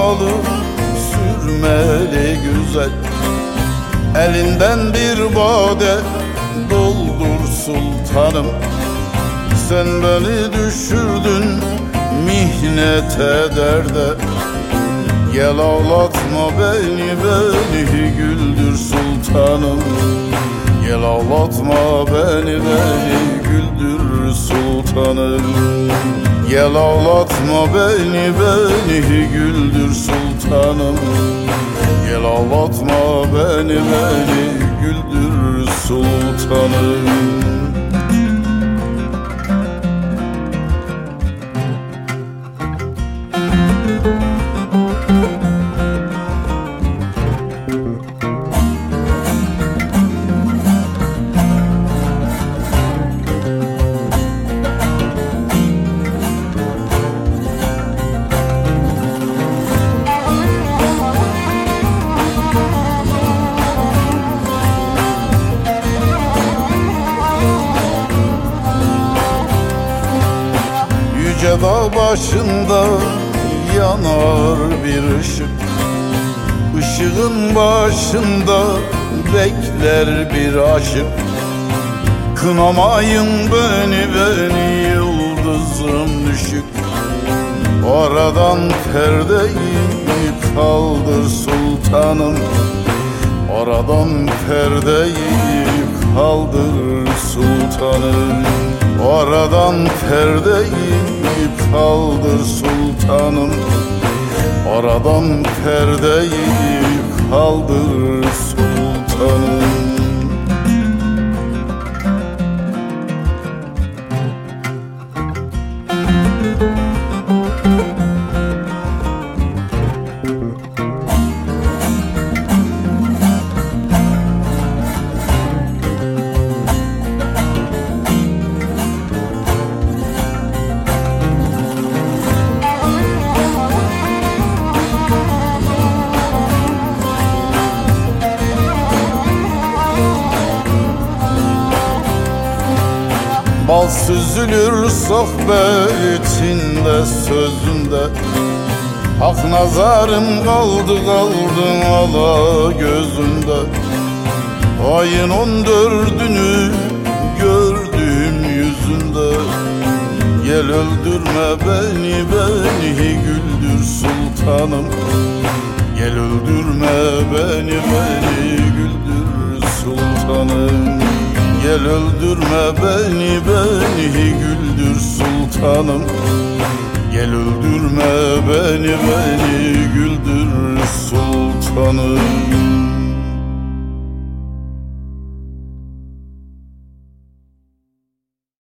hurmalı sürmeli güzel, elinden bir bade doldur sultanım. Sen beni düşürdün mihnete derde, gel ağlatma beni, beni güldür sultanım. Gel ağlatma beni, beni güldür sultanım. Gel ağlatma beni, beni güldür sultanım. Gel ağlatma beni, beni güldür sultanım. Yüce dağ başında yanar bir ışık, Işığın başında bekler bir aşık. Kınamayın beni, beni yıldızım düşük, oradan perdeyi kaldır sultanım. Oradan perdeyi kaldır sultanım. Oradan perdeyi kaldır sultanım. Oradan perdeyi kaldır sultanım. Bal süzülür sohbetinde sözünde, hak nazarım kaldı kaldın ala gözünde. Ayın 14'ünü gördüm yüzünde, gel öldürme beni, beni güldür sultanım. Gel öldürme beni, beni güldür sultanım. Gel öldürme beni, beni güldür sultanım. Gel öldürme beni, beni güldür sultanım.